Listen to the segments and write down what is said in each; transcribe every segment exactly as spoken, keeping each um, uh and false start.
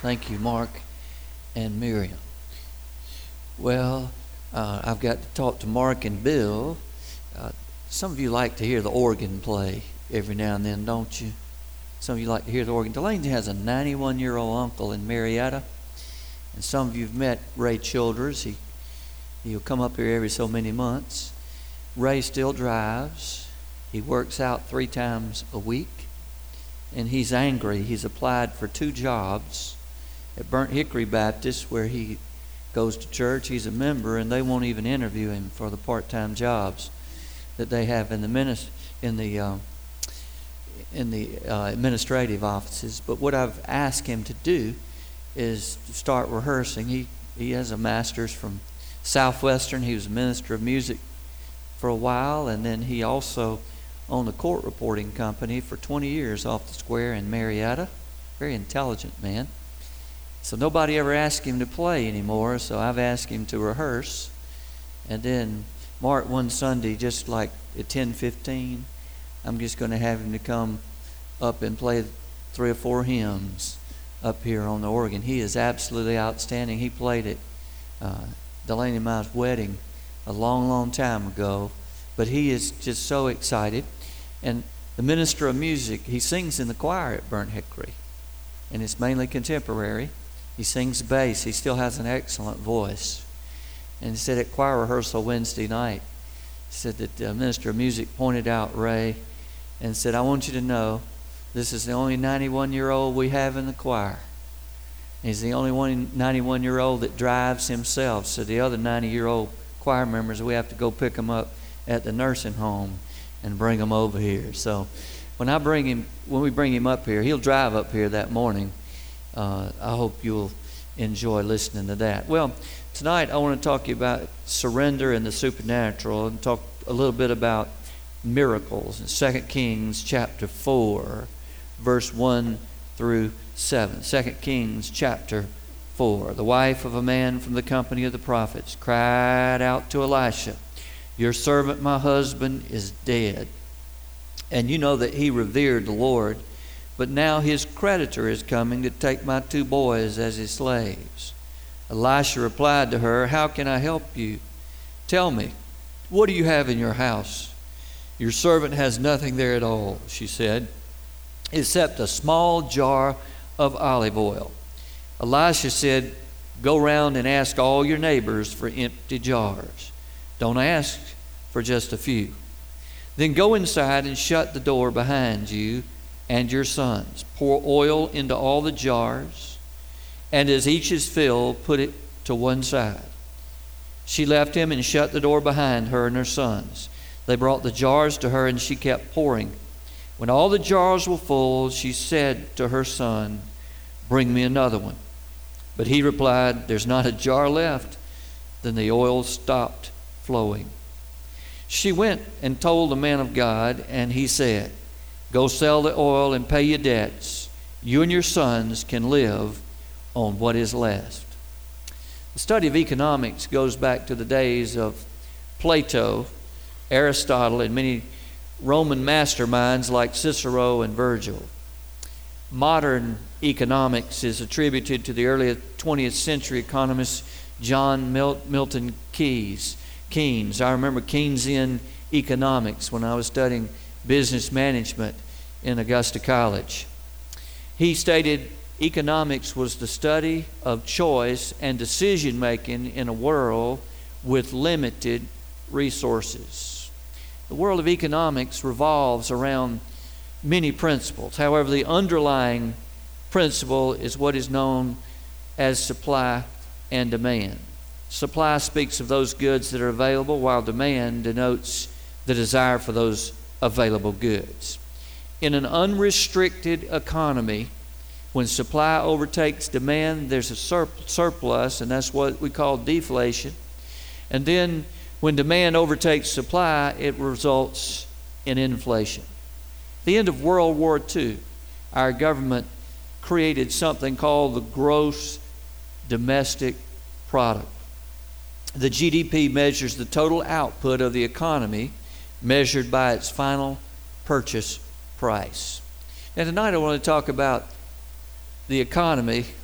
Thank you, Mark and Miriam. Well, uh, I've got to talk to Mark and Bill. Uh, some of you like to hear the organ play every now and then, don't you? Some of you like to hear the organ. Delaney has a ninety-one-year-old uncle in Marietta, and some of you have met Ray Childers. He, he'll come up here every so many months. Ray still drives. He works out three times a week, and he's angry. He's applied for two jobs at Burnt Hickory Baptist, where he goes to church. He's a member, and they won't even interview him for the part-time jobs that they have in the minis- in the uh, in the uh, administrative offices. But what I've asked him to do is to start rehearsing. He he has a master's from Southwestern. He was a minister of music for a while, and then he also owned a court reporting company for twenty years off the square in Marietta. Very intelligent man. So nobody ever asked him to play anymore, so I've asked him to rehearse. And then Mark, one Sunday, just like at ten fifteen, I'm just going to have him to come up and play three or four hymns up here on the organ. He is absolutely outstanding. He played at uh, Delaney and my wedding a long, long time ago, but he is just so excited. And the minister of music, he sings in the choir at Burnt Hickory, and it's mainly contemporary. He sings bass. He still has an excellent voice. And he said at choir rehearsal Wednesday night, he said that the minister of music pointed out Ray and said, I want you to know this is the only ninety-one-year-old we have in the choir. He's the only one ninety-one-year-old that drives himself. So the other ninety-year-old choir members, we have to go pick them up at the nursing home and bring them over here. So when I bring him, when we bring him up here, he'll drive up here that morning. Uh, I hope you'll enjoy listening to that. Well, tonight I want to talk to you about surrender and the supernatural, and talk a little bit about miracles in Second Kings chapter four, verse one through seven. Second Kings chapter four. The wife of a man from the company of the prophets cried out to Elisha, your servant, my husband, is dead. And you know that he revered the Lord, but now his creditor is coming to take my two boys as his slaves. Elisha replied to her, how can I help you? Tell me, what do you have in your house? Your servant has nothing there at all, she said, except a small jar of olive oil. Elisha said, go round and ask all your neighbors for empty jars. Don't ask for just a few. Then go inside and shut the door behind you and your sons. Pour oil into all the jars, and as each is filled, put it to one side. She left him and shut the door behind her and her sons. They brought the jars to her, and she kept pouring. When all the jars were full, she said to her son, bring me another one. But he replied, there's not a jar left. Then the oil stopped flowing. She went and told the man of God, and he said, go sell the oil and pay your debts. You and your sons can live on what is left. The study of economics goes back to the days of Plato, Aristotle, and many Roman masterminds like Cicero and Virgil. Modern economics is attributed to the early twentieth century economist John Mil- Milton Keynes. Keynes. I remember Keynesian economics when I was studying business management in Augusta College. He stated economics was the study of choice and decision making in a world with limited resources. The world of economics revolves around many principles. However, the underlying principle is what is known as supply and demand. Supply speaks of those goods that are available, while demand denotes the desire for those available goods. In an unrestricted economy, when supply overtakes demand, there's a sur- surplus, and that's what we call deflation. And then when demand overtakes supply, it results in inflation. At the end of World War Two, our government created something called the gross domestic product. The G D P measures the total output of the economy measured by its final purchase price. And tonight I want to talk about the economy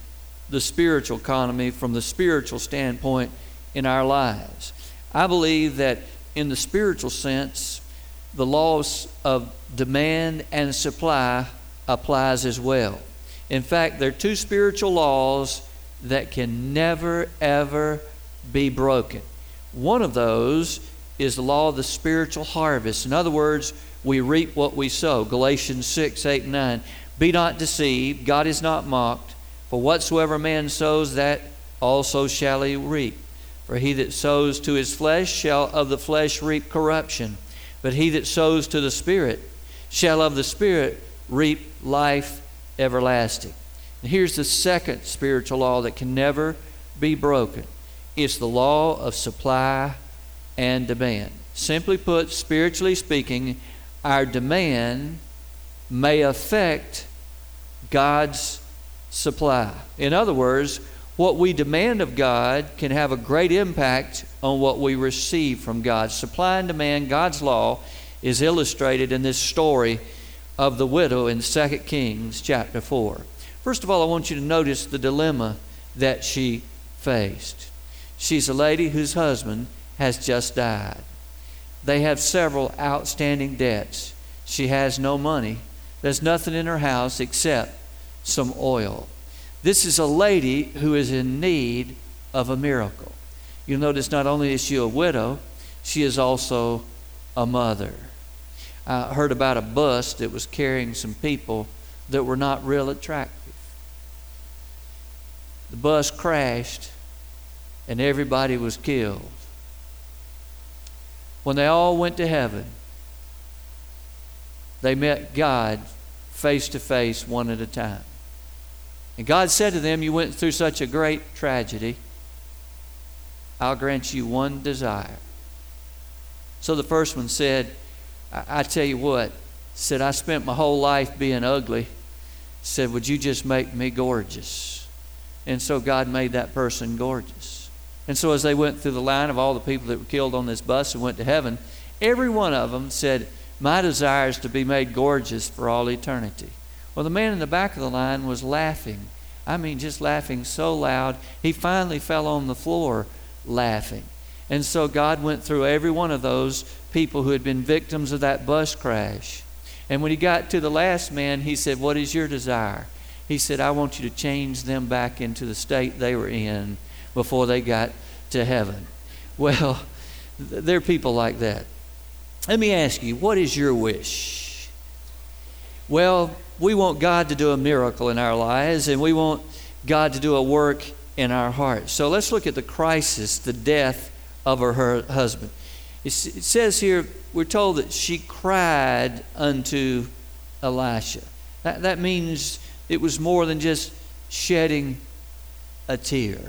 the spiritual economy from the spiritual standpoint in our lives. I believe that in the spiritual sense, the laws of demand and supply applies as well. In fact, there are two spiritual laws that can never, ever be broken. One of those is the law of the spiritual harvest. In other words, we reap what we sow. Galatians six, eight, and nine. Be not deceived, God is not mocked. For whatsoever a man sows, that also shall he reap. For he that sows to his flesh shall of the flesh reap corruption. But he that sows to the Spirit shall of the Spirit reap life everlasting. And here's the second spiritual law that can never be broken. It's the law of supply and demand. Simply put, spiritually speaking, our demand may affect God's supply. In other words, what we demand of God can have a great impact on what we receive from God. Supply and demand, God's law, is illustrated in this story of the widow in Second Kings chapter four. First of all, I want you to notice the dilemma that she faced. She's a lady whose husband has just died. They have several outstanding debts. She has no money. There's nothing in her house except some oil. This is a lady who is in need of a miracle. You'll notice not only is she a widow, she is also a mother. I heard about a bus that was carrying some people that were not real attractive. The bus crashed and everybody was killed. When they all went to heaven, they met God face to face, one at a time. And God said to them, you went through such a great tragedy. I'll grant you one desire. So the first one said, I, I tell you what, said, I spent my whole life being ugly. Said, would you just make me gorgeous? And so God made that person gorgeous. And so as they went through the line of all the people that were killed on this bus and went to heaven, every one of them said, my desire is to be made gorgeous for all eternity. Well, the man in the back of the line was laughing. I mean, just laughing so loud, he finally fell on the floor laughing. And so God went through every one of those people who had been victims of that bus crash. And when he got to the last man, he said, what is your desire? He said, I want you to change them back into the state they were in before they got to heaven. Well, there are people like that. Let me ask you, what is your wish? Well, we want God to do a miracle in our lives, and we want God to do a work in our hearts. So let's look at the crisis, the death of her, her husband. It says here, we're told that she cried unto Elisha. That, that means it was more than just shedding a tear.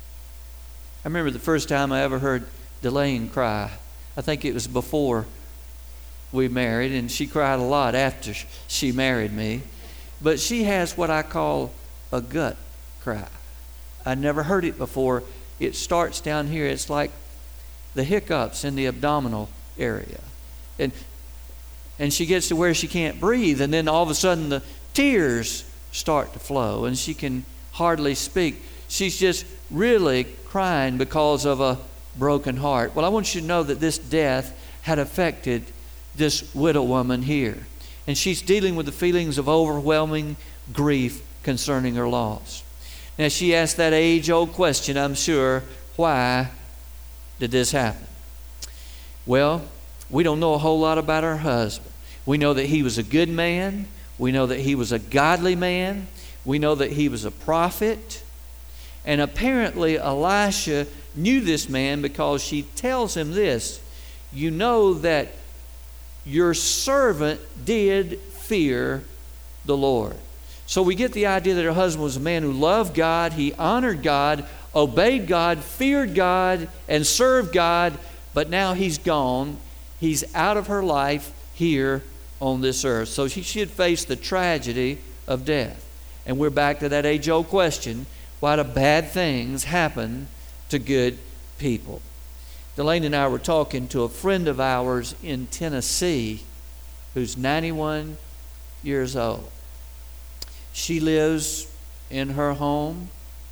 I remember the first time I ever heard Delane cry. I think it was before we married, and she cried a lot after she married me. But she has what I call a gut cry. I never heard it before. It starts down here. It's like the hiccups in the abdominal area. And and she gets to where she can't breathe, and then all of a sudden the tears start to flow, and she can hardly speak. She's just really crying because of a broken heart. Well, I want you to know that this death had affected this widow woman here. And she's dealing with the feelings of overwhelming grief concerning her loss. Now, she asked that age-old question, I'm sure, why did this happen? Well, we don't know a whole lot about her husband. We know that he was a good man. We know that he was a godly man. We know that he was a prophet. And apparently Elisha knew this man because she tells him this, you know that your servant did fear the Lord. So we get the idea that her husband was a man who loved God, he honored God, obeyed God, feared God, and served God, but now he's gone. He's out of her life here on this earth. So she, she had faced the tragedy of death. And we're back to that age-old question, why do bad things happen to good people? Delane and I were talking to a friend of ours in Tennessee who's ninety-one years old. She lives in her home.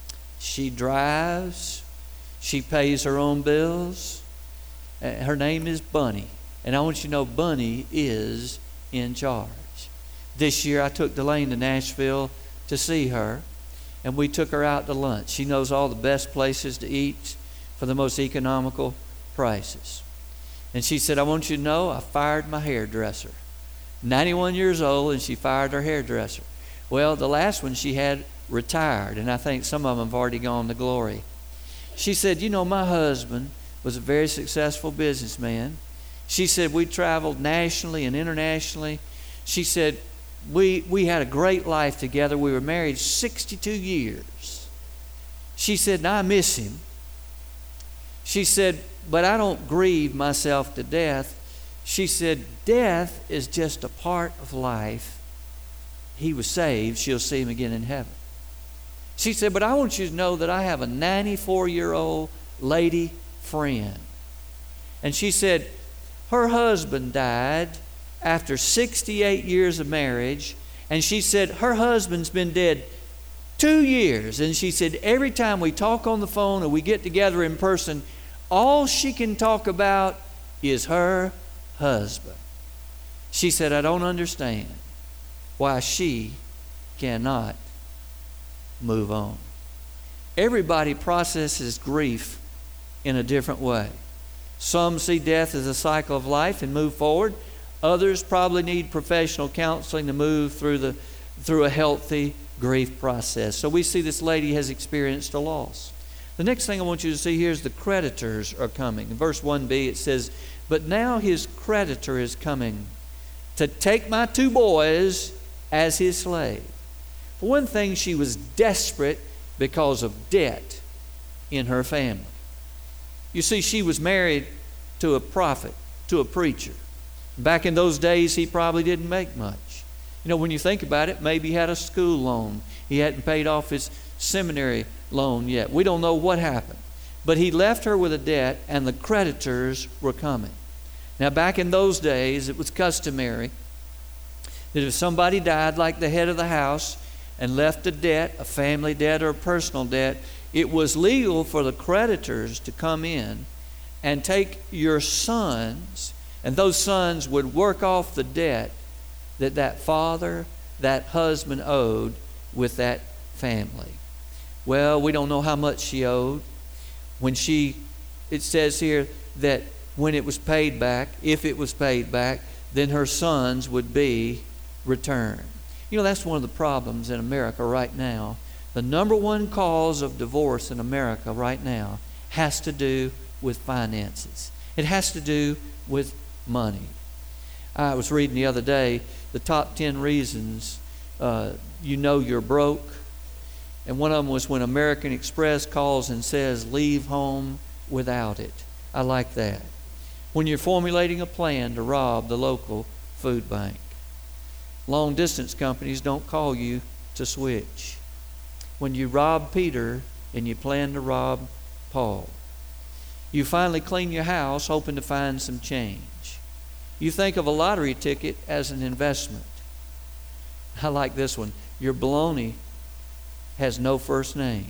She drives. She pays her own bills. Uh, her name is Bunny. And I want you to know Bunny is in charge. This year I took Delane to Nashville to see her, and we took her out to lunch. She knows all the best places to eat for the most economical prices. And she said, I want you to know I fired my hairdresser. ninety-one years old, and she fired her hairdresser. Well, the last one she had retired, and I think some of them have already gone to glory. She said, you know, my husband was a very successful businessman. She said, we traveled nationally and internationally. She said, we, we had a great life together. We were married sixty-two years. She said, now I miss him. She said, but I don't grieve myself to death. She said, death is just a part of life. He was saved. She'll see him again in heaven. She said, but I want you to know that I have a ninety-four-year-old lady friend. And she said, her husband died after sixty-eight years of marriage. And she said, her husband's been dead two years. And she said, every time we talk on the phone or we get together in person, all she can talk about is her husband. She said, I don't understand why she cannot move on. Everybody processes grief in a different way. Some see death as a cycle of life and move forward. Others probably need professional counseling to move through the through a healthy grief process. So we see this lady has experienced a loss. The next thing I want you to see here is the creditors are coming. In verse one b it says, but now his creditor is coming to take my two boys as his slave. For one thing, she was desperate because of debt in her family. You see, she was married to a prophet, to a preacher. Back in those days, he probably didn't make much. You know, when you think about it, maybe he had a school loan. He hadn't paid off his seminary loan yet. We don't know what happened. But he left her with a debt, and the creditors were coming. Now, back in those days, it was customary that if somebody died, like the head of the house, and left a debt, a family debt or a personal debt, it was legal for the creditors to come in and take your sons, and those sons would work off the debt that that father, that husband owed with that family. Well, we don't know how much she owed. When she, it says here that when it was paid back, if it was paid back, then her sons would be returned. You know, that's one of the problems in America right now. The number one cause of divorce in America right now has to do with finances. It has to do with money. I was reading the other day the top ten reasons uh, you know you're broke. And one of them was when American Express calls and says, leave home without it. I like that. When you're formulating a plan to rob the local food bank. Long distance companies don't call you to switch. When you rob Peter and you plan to rob Paul. You finally clean your house hoping to find some change. You think of a lottery ticket as an investment. I like this one. Your bologna has no first name.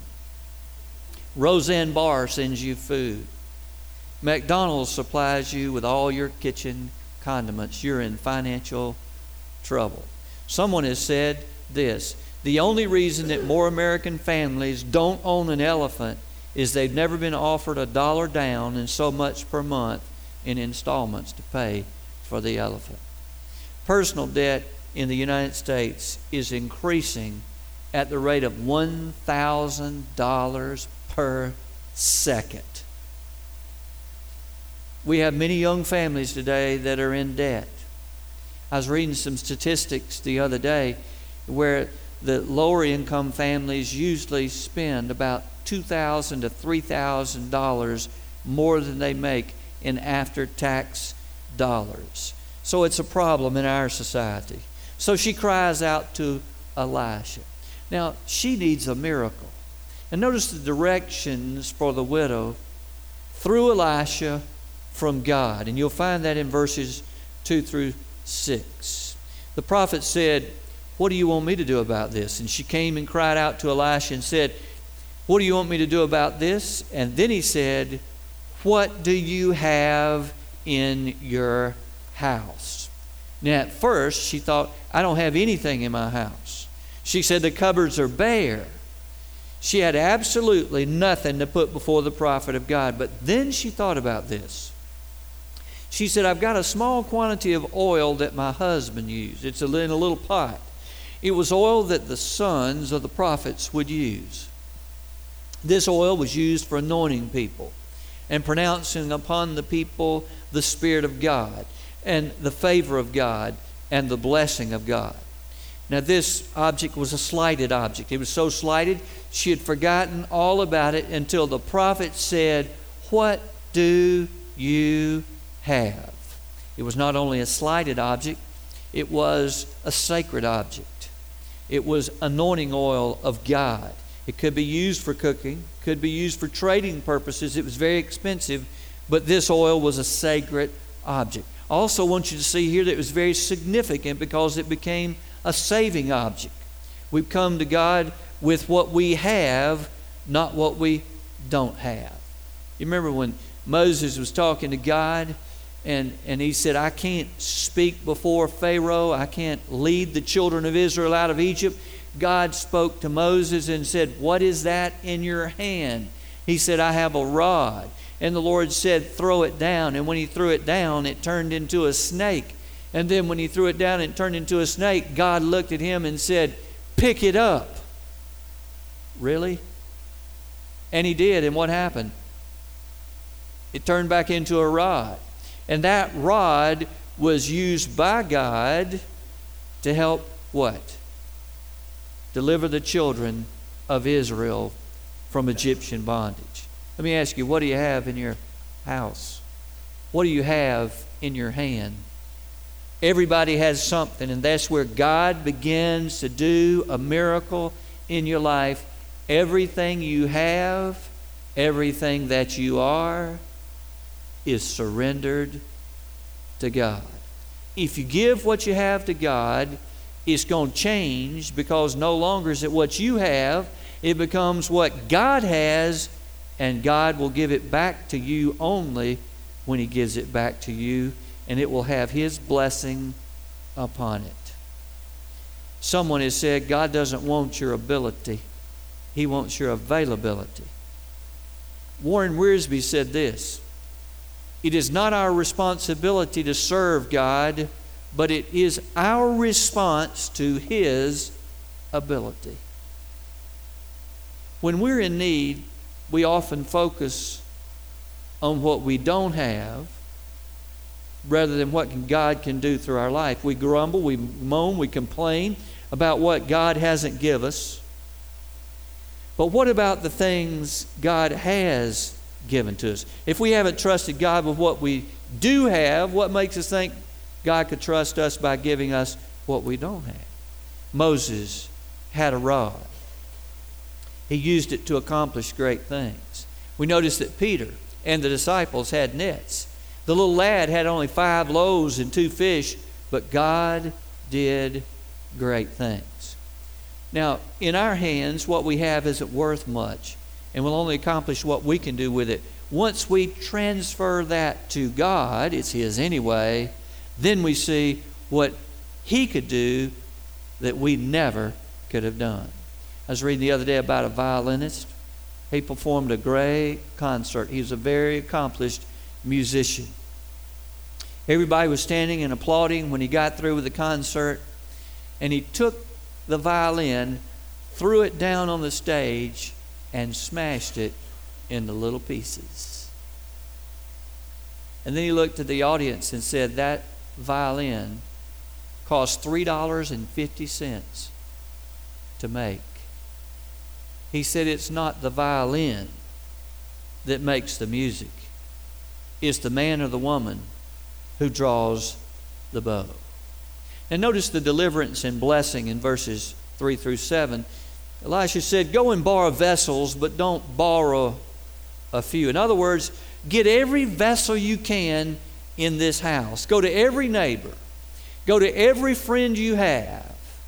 Roseanne Barr sends you food. McDonald's supplies you with all your kitchen condiments. You're in financial trouble. Someone has said this: the only reason that more American families don't own an elephant is they've never been offered a dollar down and so much per month in installments to pay for the elephant. Personal debt in the United States is increasing at the rate of one thousand dollars per second. We have many young families today that are in debt. I was reading some statistics the other day where the lower income families usually spend about two thousand dollars to three thousand dollars more than they make in after-tax dollars. So it's a problem in our society. So she cries out to Elisha. Now, she needs a miracle. And notice the directions for the widow through Elisha from God. And you'll find that in verses two through six. The prophet said, what do you want me to do about this? And she came and cried out to Elisha and said, What do you want me to do about this? And then he said, what do you have in your house? Now, at first, she thought, I don't have anything in my house. She said, the cupboards are bare. She had absolutely nothing to put before the prophet of God. But then she thought about this. She said, I've got a small quantity of oil that my husband used. It's in a little pot. It was oil that the sons of the prophets would use. This oil was used for anointing people and pronouncing upon the people the Spirit of God and the favor of God and the blessing of God. Now, this object was a slighted object. It was so slighted, she had forgotten all about it until the prophet said, what do you have? It was not only a slighted object, it was a sacred object. It was anointing oil of God. It could be used for cooking, could be used for trading purposes. It was very expensive, but this oil was a sacred object. I also want you to see here that it was very significant because it became a saving object. We've come to God with what we have, not what we don't have. You remember when Moses was talking to God and, and he said, I can't speak before Pharaoh. I can't lead the children of Israel out of Egypt. God spoke to Moses and said, what is that in your hand? He said, I have a rod. And the Lord said, throw it down. And when he threw it down, it turned into a snake. And then when he threw it down and it turned into a snake, God looked at him and said, pick it up. Really? And he did. And what happened? It turned back into a rod. And that rod was used by God to help what? Deliver the children of Israel from Egyptian bondage. Let me ask you, what do you have in your house? What do you have in your hand? Everybody has something, and that's where God begins to do a miracle in your life. Everything you have, everything that you are, is surrendered to God. If you give what you have to God, it's going to change, because no longer is it what you have, it becomes what God has, and God will give it back to you only when he gives it back to you, and it will have his blessing upon it. Someone has said, God doesn't want your ability, he wants your availability. Warren Wiersbe said this, it is not our responsibility to serve God, but it is our response to his ability. When we're in need, we often focus on what we don't have rather than what God can do through our life. We grumble, we moan, we complain about what God hasn't given us. But what about the things God has given to us? If we haven't trusted God with what we do have, what makes us think God could trust us by giving us what we don't have? Moses had a rod. He used it to accomplish great things. We notice that Peter and the disciples had nets. The little lad had only five loaves and two fish, but God did great things. Now, in our hands, what we have isn't worth much, and we'll only accomplish what we can do with it. Once we transfer that to God, it's his anyway, then we see what he could do that we never could have done. I was reading the other day about a violinist. He performed a great concert. He was a very accomplished musician. Everybody was standing and applauding when he got through with the concert, and he took the violin, threw it down on the stage, and smashed it into little pieces. And then he looked at the audience and said, that violin cost three dollars and fifty cents to make. He said, it's not the violin that makes the music. It's the man or the woman who draws the bow. And notice the deliverance and blessing in verses three through seven. Elisha said, go and borrow vessels, but don't borrow a few. In other words, get every vessel you can in this house. Go to every neighbor. Go to every friend you have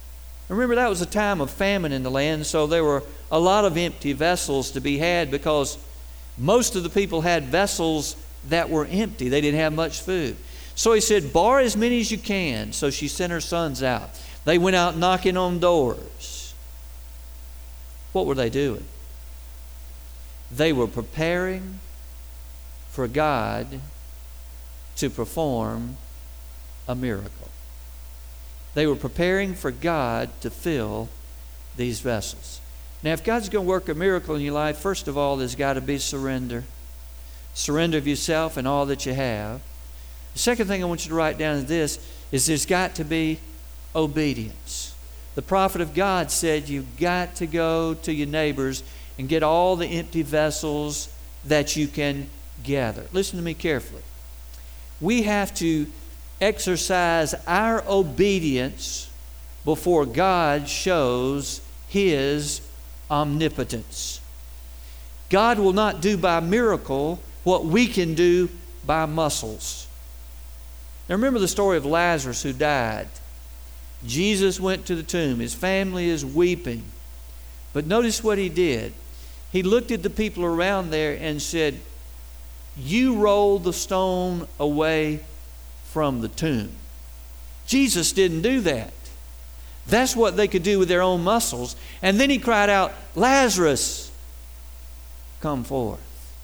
Remember, that was a time of famine in the land, so there were a lot of empty vessels to be had because most of the people had vessels that were empty. They didn't have much food. So he said, borrow as many as you can. So she sent her sons out. They went out knocking on doors. What were they doing? They were preparing for God to perform a miracle. They were preparing for God to fill these vessels. Now, if God's going to work a miracle in your life, first of all, there's got to be surrender. Surrender of yourself and all that you have. The second thing I want you to write down is this, is there's got to be obedience. The prophet of God said you've got to go to your neighbors and get all the empty vessels that you can gather. Listen to me carefully. We have to exercise our obedience before God shows His omnipotence. God will not do by miracle what we can do by muscles. Now remember the story of Lazarus who died. Jesus went to the tomb. His family is weeping. But notice what He did. He looked at the people around there and said, you roll the stone away from the tomb. Jesus didn't do that. That's what they could do with their own muscles. And then He cried out, Lazarus, come forth.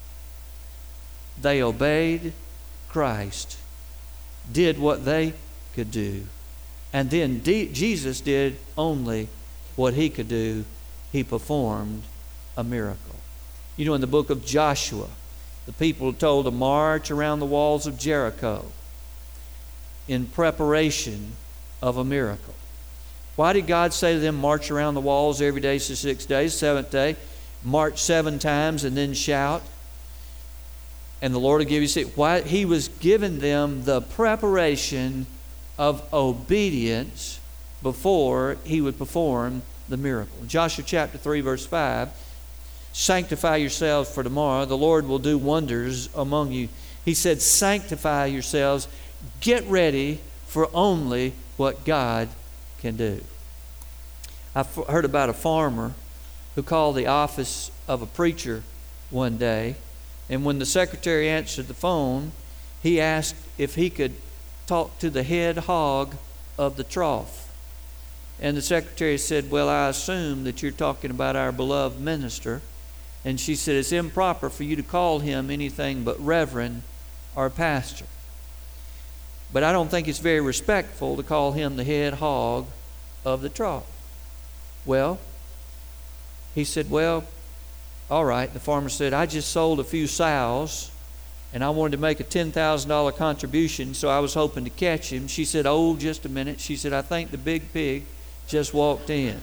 They obeyed Christ, did what they could do. And then D- Jesus did only what He could do. He performed a miracle. You know, in the book of Joshua, the people were told to march around the walls of Jericho in preparation of a miracle. Why did God say to them, march around the walls every day for six days, seventh day, march seven times and then shout? And the Lord will give you see why He was giving them the preparation of obedience before He would perform the miracle. Joshua chapter three, verse five, sanctify yourselves for tomorrow. The Lord will do wonders among you. He said, sanctify yourselves. Get ready for only what God can do. I've heard about a farmer who called the office of a preacher one day. And when the secretary answered the phone, he asked if he could talk to the head hog of the trough. And the secretary said, well, I assume that you're talking about our beloved minister. And she said, it's improper for you to call him anything but reverend or pastor. But I don't think it's very respectful to call him the head hog of the trough. Well, he said, well, all right. The farmer said, I just sold a few sows and I wanted to make a ten thousand dollars contribution, so I was hoping to catch him. She said, oh, just a minute. She said, I think the big pig just walked in.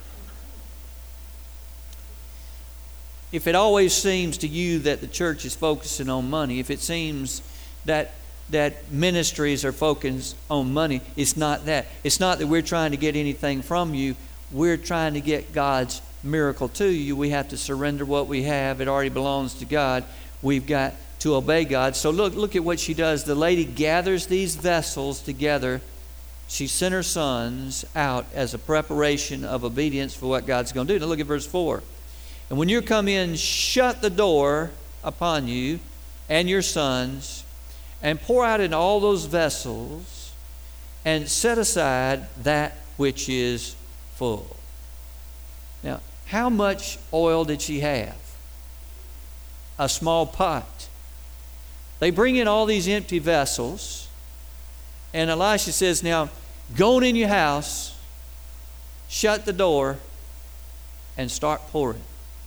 If it always seems to you that the church is focusing on money, if it seems that that ministries are focused on money, it's not that. It's not that we're trying to get anything from you. We're trying to get God's miracle to you. We have to surrender what we have. It already belongs to God. We've got to obey God. So look, look at what she does. The lady gathers these vessels together. She sent her sons out as a preparation of obedience for what God's going to do. Now look at verse four. And when you come in, shut the door upon you and your sons, and pour out in all those vessels, and set aside that which is full. Now, how much oil did she have? A small pot. They bring in all these empty vessels, and Elisha says, now, go in your house, shut the door, and start pouring.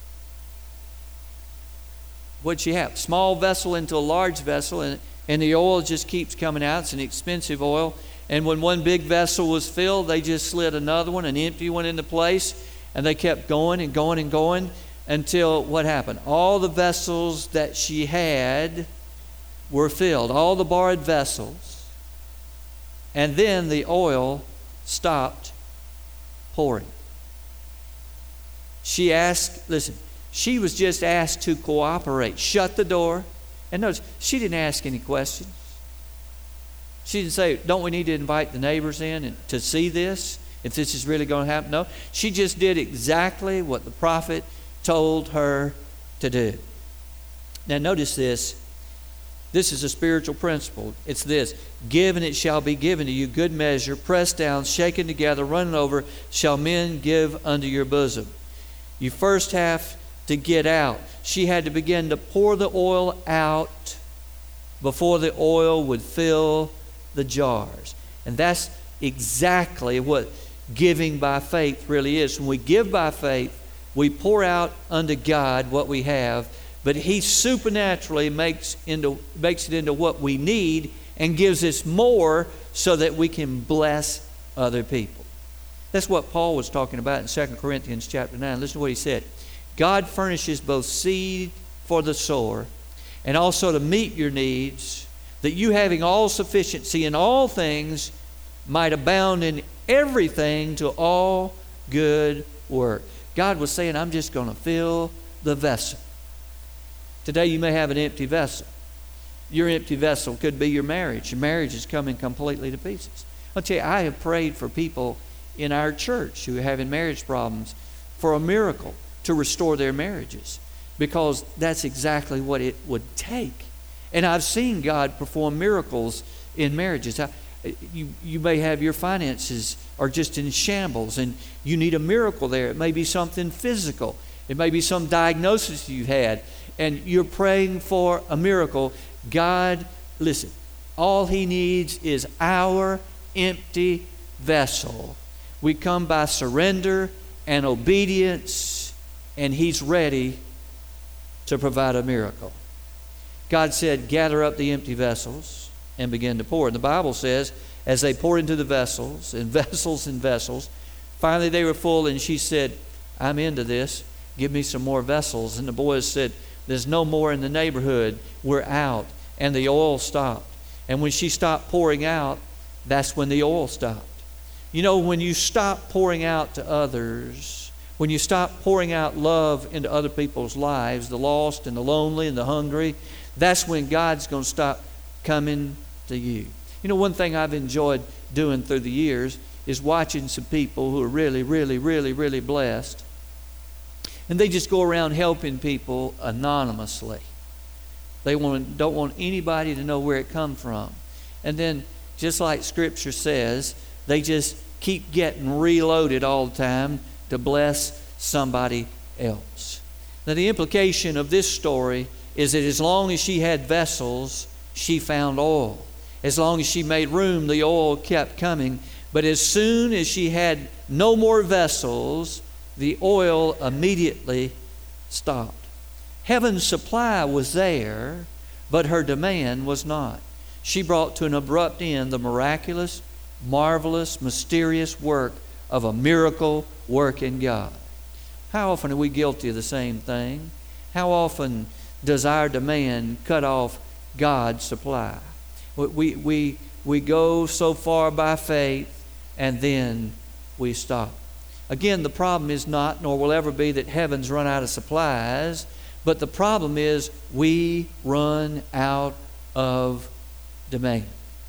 What'd she have? Small vessel into a large vessel, and, and the oil just keeps coming out. It's an expensive oil. And when one big vessel was filled, they just slid another one, an empty one into place, and they kept going and going and going until what happened? All the vessels that she had were filled, all the borrowed vessels. And then the oil stopped pouring. She asked, listen, she was just asked to cooperate. Shut the door. And notice, she didn't ask any questions. She didn't say, don't we need to invite the neighbors in and to see this? if this is really going to happen. No, she just did exactly what the prophet told her to do. Now notice this. This is a spiritual principle. It's this: give and it shall be given to you, good measure, pressed down, shaken together, running over, shall men give unto your bosom. You first have to get out. She had to begin to pour the oil out before the oil would fill the jars. And that's exactly what giving by faith really is. When we give by faith, we pour out unto God what we have, but He supernaturally makes into makes it into what we need and gives us more so that we can bless other people. That's what Paul was talking about in Second Corinthians chapter nine. Listen to what he said. God furnishes both seed for the sower and also to meet your needs, that you, having all sufficiency in all things, might abound in everything to all good work. God was saying, I'm just going to fill the vessel. Today you may have an empty vessel. Your empty vessel could be your marriage. Your marriage is coming completely to pieces. I'll tell you, I have prayed for people in our church who are having marriage problems for a miracle to restore their marriages, because that's exactly what it would take. And I've seen God perform miracles in marriages. I, you, you may have your finances are just in shambles and you need a miracle there. It may be something physical. It may be some diagnosis you've had and you're praying for a miracle. God, listen, all He needs is our empty vessel. We come by surrender and obedience, and He's ready to provide a miracle. God said, gather up the empty vessels and begin to pour. And the Bible says, as they poured into the vessels, and vessels and vessels, finally they were full, and she said, I'm into this. Give me some more vessels. And the boys said, there's no more in the neighborhood. We're out. And the oil stopped. And when she stopped pouring out, that's when the oil stopped. You know, when you stop pouring out to others, when you stop pouring out love into other people's lives, the lost and the lonely and the hungry, that's when God's going to stop coming to you. You know, one thing I've enjoyed doing through the years is watching some people who are really, really, really, really blessed. And they just go around helping people anonymously. They want, don't want anybody to know where it come from. And then, just like Scripture says, they just keep getting reloaded all the time to bless somebody else. Now, the implication of this story is that as long as she had vessels, she found oil. As long as she made room, the oil kept coming. But as soon as she had no more vessels, the oil immediately stopped. Heaven's supply was there, but her demand was not. She brought to an abrupt end the miraculous, marvelous, mysterious work of a miracle working God. How often are we guilty of the same thing? How often does our demand cut off God's supply? We, we, we go so far by faith and then we stop. Again, the problem is not, nor will ever be, that heaven's run out of supplies, but the problem is we run out of demand.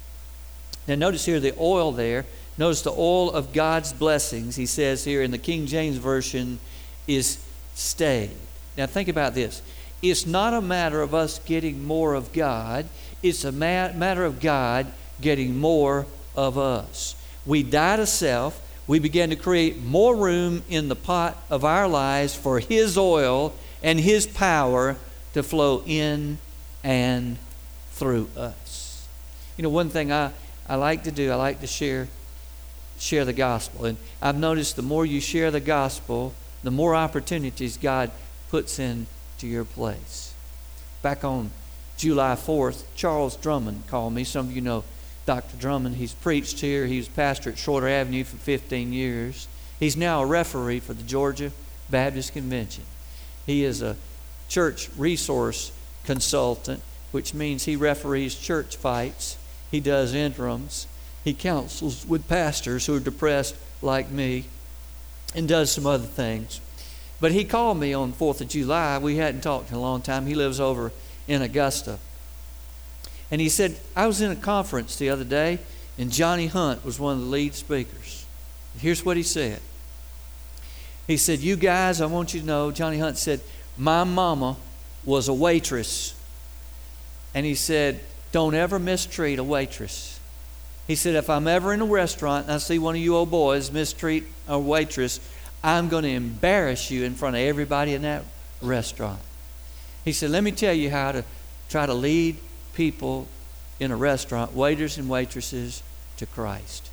Now notice here the oil there. Notice the oil of God's blessings, he says here in the King James Version, is stayed. Now think about this. It's not a matter of us getting more of God. It's a ma- matter of God getting more of us. We die to self. We begin to create more room in the pot of our lives for His oil and His power to flow in and through us. You know, one thing I, I like to do, I like to share, share the gospel. And I've noticed the more you share the gospel, the more opportunities God puts into your place. Back on July fourth, Charles Drummond called me. Some of you know Doctor Drummond. He's preached here. He was pastor at Shorter Avenue for fifteen years. He's now a referee for the Georgia Baptist Convention. He is a church resource consultant, which means he referees church fights. He does interims. He counsels with pastors who are depressed like me and does some other things. But he called me on fourth of July. We hadn't talked in a long time. He lives over in Augusta. And he said, I was in a conference the other day, and Johnny Hunt was one of the lead speakers. Here's what he said. He said, you guys, I want you to know, Johnny Hunt said, my mama was a waitress. And he said, don't ever mistreat a waitress. He said, if I'm ever in a restaurant and I see one of you old boys mistreat a waitress, I'm going to embarrass you in front of everybody in that restaurant. He said, let me tell you how to try to lead people in a restaurant, waiters and waitresses, to Christ.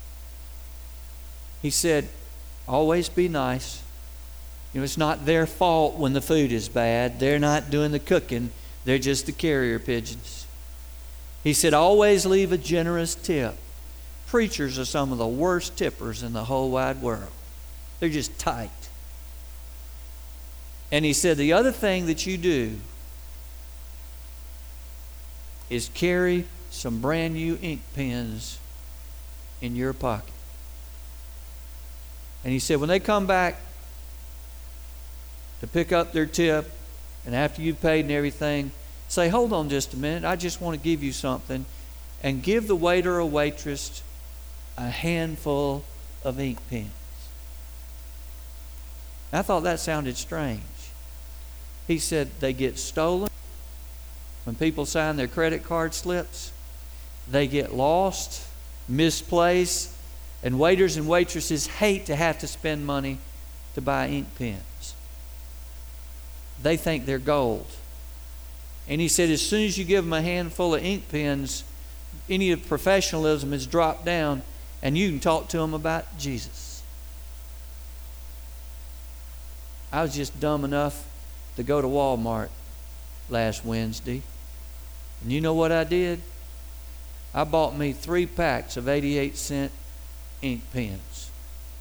He said, always be nice. You know, it's not their fault when the food is bad. They're not doing the cooking. They're just the carrier pigeons. He said, always leave a generous tip. Preachers are some of the worst tippers in the whole wide world. They're just tight. And he said, the other thing that you do is carry some brand new ink pens in your pocket. And he said, when they come back to pick up their tip, and after you've paid and everything, say, hold on just a minute, I just want to give you something. And give the waiter or waitress a handful of ink pens. I thought that sounded strange. He said they get stolen. When people sign their credit card slips, they get lost, misplaced, and waiters and waitresses hate to have to spend money to buy ink pens. They think they're gold. And he said as soon as you give them a handful of ink pens, any of professionalism is dropped down and you can talk to them about Jesus. I was just dumb enough to go to Walmart last Wednesday. And you know what I did? I bought me three packs of eighty-eight cent ink pens.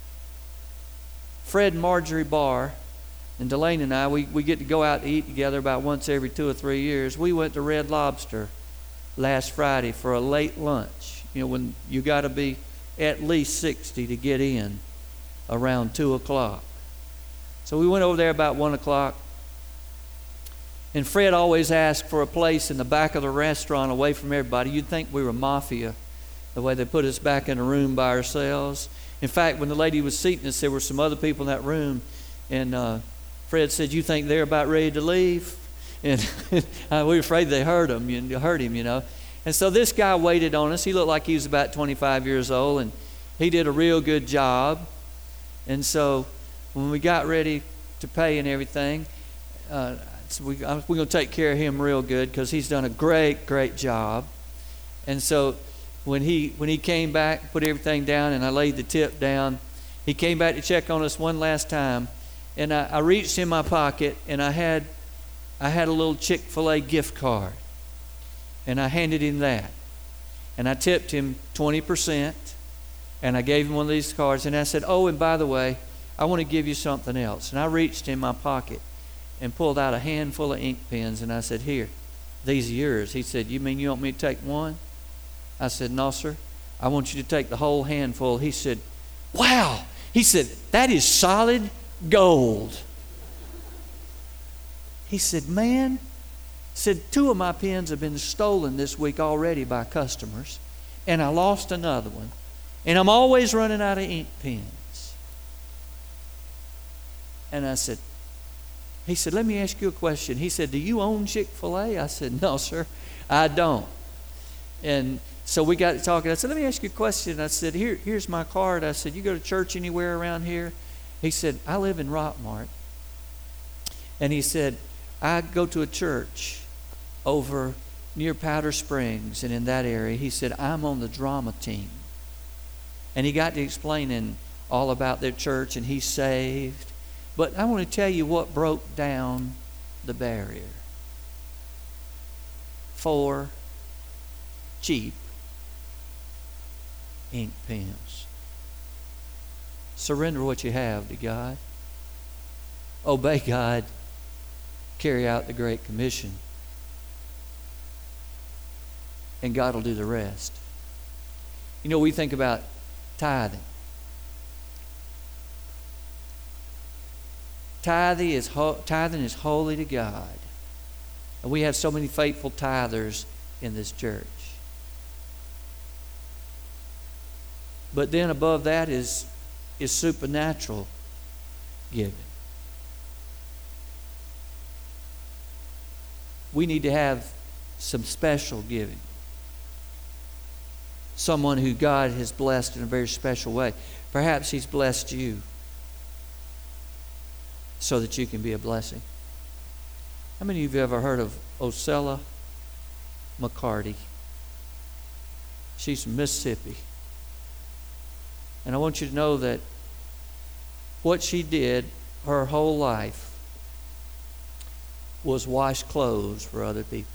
Fred and Marjorie Barr and Delaney and I, we, we get to go out to eat together about once every two or three years. We went to Red Lobster last Friday for a late lunch. You know, when you got to be at least sixty to get in around two o'clock. So we went over there about one o'clock. And Fred always asked for a place in the back of the restaurant away from everybody. You'd think we were mafia, the way they put us back in a room by ourselves. In fact, when the lady was seating us, there were some other people in that room. And uh, Fred said, you think they're about ready to leave? And we were afraid they heard him, you heard him, you know. And so this guy waited on us. He looked like he was about twenty-five years old, and he did a real good job. And so when we got ready to pay and everything, uh, so we, we're going to take care of him real good because he's done a great, great job. And so when he when he came back, put everything down, and I laid the tip down, he came back to check on us one last time. And I, I reached in my pocket, and I had I had a little Chick-fil-A gift card. And I handed him that. And I tipped him twenty percent. And I gave him one of these cards. And I said, oh, and by the way, I want to give you something else. And I reached in my pocket and pulled out a handful of ink pens. And I said, here, these are yours. He said, you mean you want me to take one? I said, no, sir. I want you to take the whole handful. He said, wow. He said, that is solid gold. He said, man, said two of my pens have been stolen this week already by customers, and I lost another one, and I'm always running out of ink pens. And I said, he said, let me ask you a question. He said, do you own Chick-fil-A? I said, no, sir, I don't. And so we got to talking. I said, let me ask you a question. I said, Here, here's my card. I said, you go to church anywhere around here? He said, I live in Rockmart. And he said, I go to a church over near Powder Springs and in that area. He said, I'm on the drama team. And he got to explaining all about their church, and he's saved. But I want to tell you what broke down the barrier. Four cheap ink pens. Surrender what you have to God. Obey God. Carry out the Great Commission. And God will do the rest. You know, we think about tithing. Tithing is, ho- tithing is holy to God. And we have so many faithful tithers in this church. But then above that is is supernatural giving. We need to have some special giving. Someone who God has blessed in a very special way. Perhaps He's blessed you so that you can be a blessing. How many of you have ever heard of Ocella McCarty? She's from Mississippi. And I want you to know that what she did her whole life was wash clothes for other people.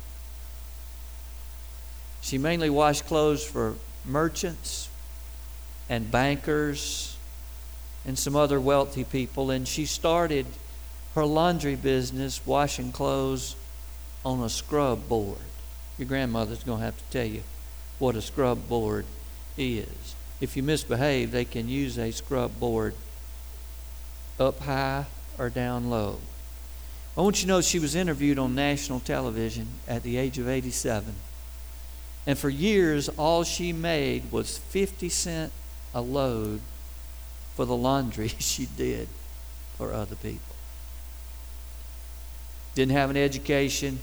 She mainly washed clothes for merchants and bankers and some other wealthy people. And she started her laundry business washing clothes on a scrub board. Your grandmother's going to have to tell you what a scrub board is. If you misbehave, they can use a scrub board up high or down low. I want you to know she was interviewed on national television at the age of eighty-seven. And for years, all she made was fifty cents a load for the laundry she did for other people. Didn't have an education.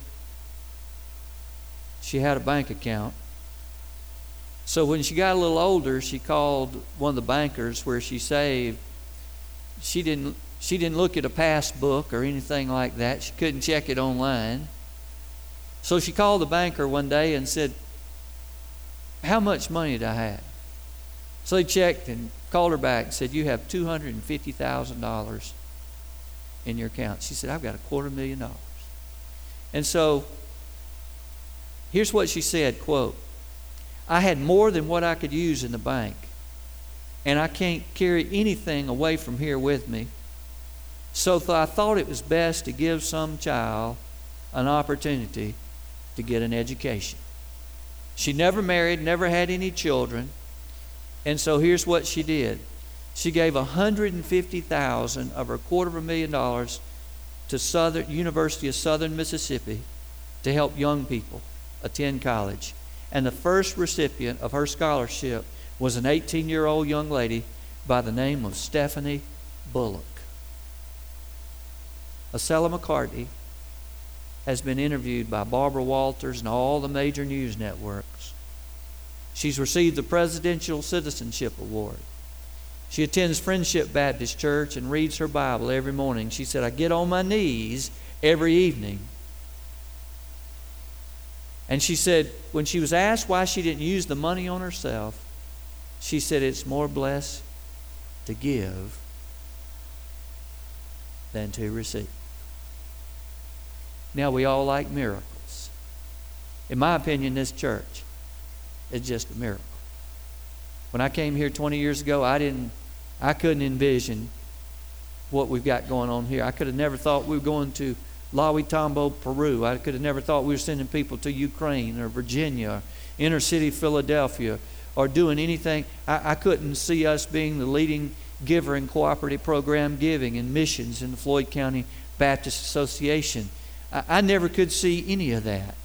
She had a bank account. So when she got a little older, she called one of the bankers where she saved. She didn't She didn't look at a passbook or anything like that. She couldn't check it online. So she called the banker one day and said, "How much money do I have?" So he checked and called her back and said, "You have two hundred fifty thousand dollars in your account." She said, "I've got a quarter million dollars." And so here's what she said, quote, "I had more than what I could use in the bank, and I can't carry anything away from here with me. So th- I thought it was best to give some child an opportunity to get an education." She never married, never had any children. And so here's what she did. She gave one hundred fifty thousand dollars of her quarter of a million dollars to Southern University of Southern Mississippi to help young people attend college. And the first recipient of her scholarship was an eighteen-year-old young lady by the name of Stephanie Bullock. Ocella McCarty has been interviewed by Barbara Walters and all the major news networks. She's received the Presidential Citizenship Award. She attends Friendship Baptist Church and reads her Bible every morning. She said, "I get on my knees every evening." And she said, when she was asked why she didn't use the money on herself, she said, "It's more blessed to give than to receive." Now, we all like miracles. In my opinion, this church is just a miracle. When I came here twenty years ago, I didn't, I couldn't envision what we've got going on here. I could have never thought we were going to Lawi Tambo, Peru. I could have never thought we were sending people to Ukraine or Virginia or inner city Philadelphia or doing anything. I, I couldn't see us being the leading giver in cooperative program giving and missions in the Floyd County Baptist Association. I, I never could see any of that.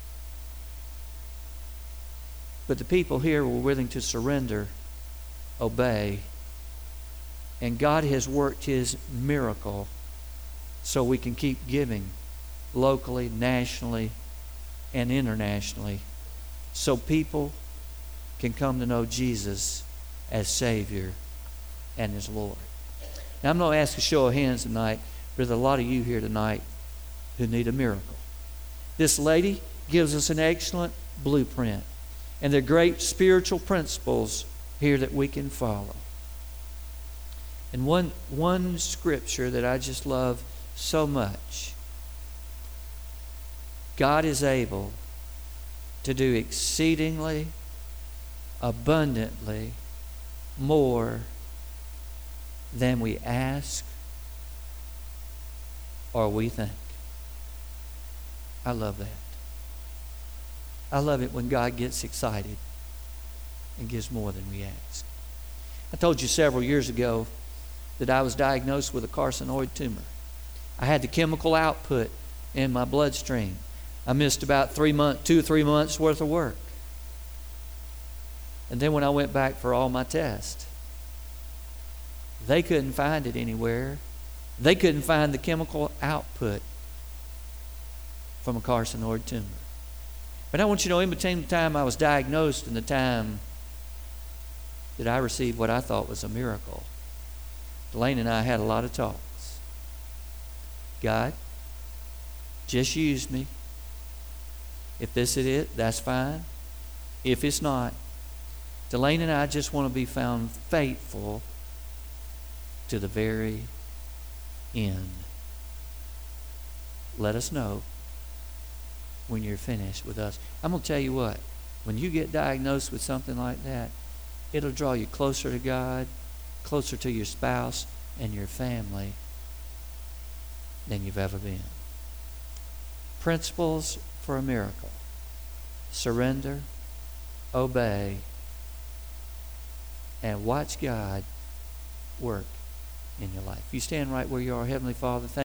But the people here were willing to surrender, obey, and God has worked His miracle so we can keep giving locally, nationally, and internationally, so people can come to know Jesus as Savior and as Lord. Now, I'm not going to ask a show of hands tonight, but there's a lot of you here tonight who need a miracle. This lady gives us an excellent blueprint, and there are great spiritual principles here that we can follow. And one, one scripture that I just love so much. God is able to do exceedingly, abundantly more than we ask or we think. I love that. I love it when God gets excited and gives more than we ask. I told you several years ago that I was diagnosed with a carcinoid tumor. I had the chemical output in my bloodstream. I missed about three months, two or three months worth of work. And then when I went back for all my tests, They couldn't find it anywhere. They couldn't find the chemical output from a carcinoid tumor. But I want you to know, in between the time I was diagnosed and the time that I received what I thought was a miracle, Delaney and I had a lot of talks. God, just use me. If this is it, that's fine. If it's not, Delaney and I just want to be found faithful to the very end. Let us know when you're finished with us. I'm going to tell you what, when you get diagnosed with something like that, it'll draw you closer to God, closer to your spouse and your family than you've ever been. Principles for a miracle. Surrender, obey, and watch God work in your life. You stand right where you are. Heavenly Father, thank